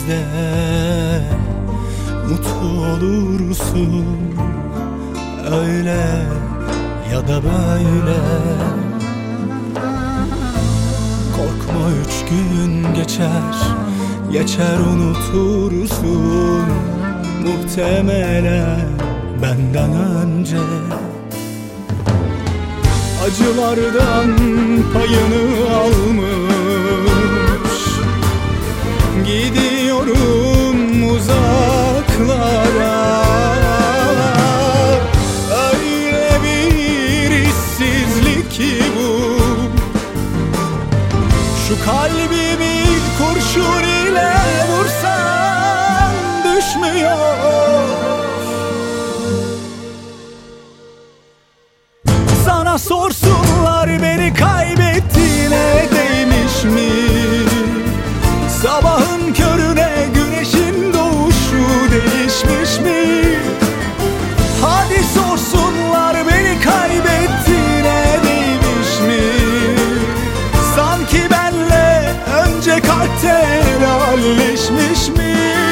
de mutlu olursun, öyle ya da böyle. Korkma, 3 gün geçer unutursun, muhtemelen benden önce. Acılardan payını almış, gidiyorum uzaklara. Öyle bir işsizlik ki bu, şu kalbimi kurşun ile vursan düşmüyor. Sana sorsunlar beni kaybettiğine değmiş mi? Sabahın körüne güneşin doğuşu değişmiş mi? Hadi sorsunlar beni kaybettiğine değmiş mi? Sanki benle önce kalpte helalleşmiş mi?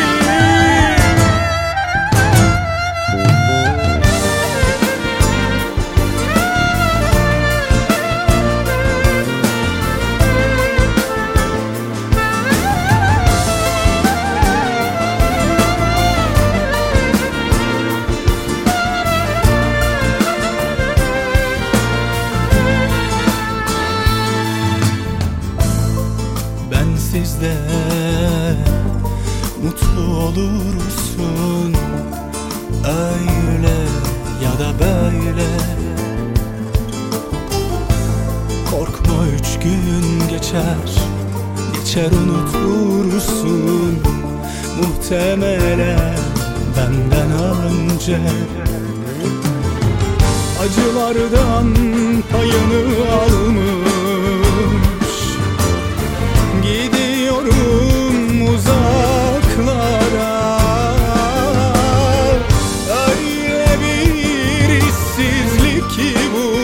Sizde mutlu olursun, öyle ya da böyle. Korkma, 3 gün geçer unutursun, muhtemelen benden önce. Acılardan payını almış, gidiyorum uzaklara. Öyle bir işsizlik ki bu,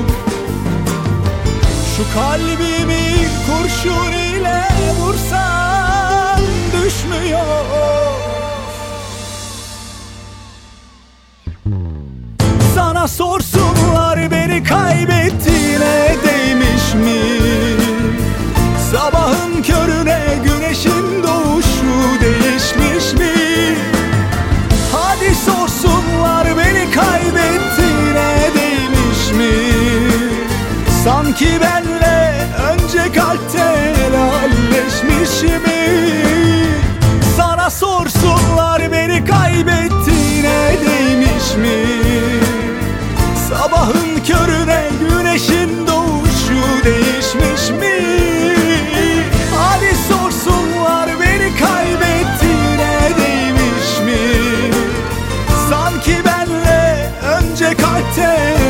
şu kalbimi kurşun ile vursan düşmüyor. Sana sorsunlar beni kaybettiğine değmiş mi? Sabahın körüne güneşin doğuşu değişmiş mi? Hadi sorsunlar beni kaybettiğine değmiş mi? Sanki benle önce kalpte helalleşmiş mi? Sana sorsunlar beni kaybettiğine değmiş mi? Sabahın körüne güneşin doğuşu değişmiş mi? Hadi sorsunlar beni kaybettiğine değmiş mi? Sanki benle önce kalpte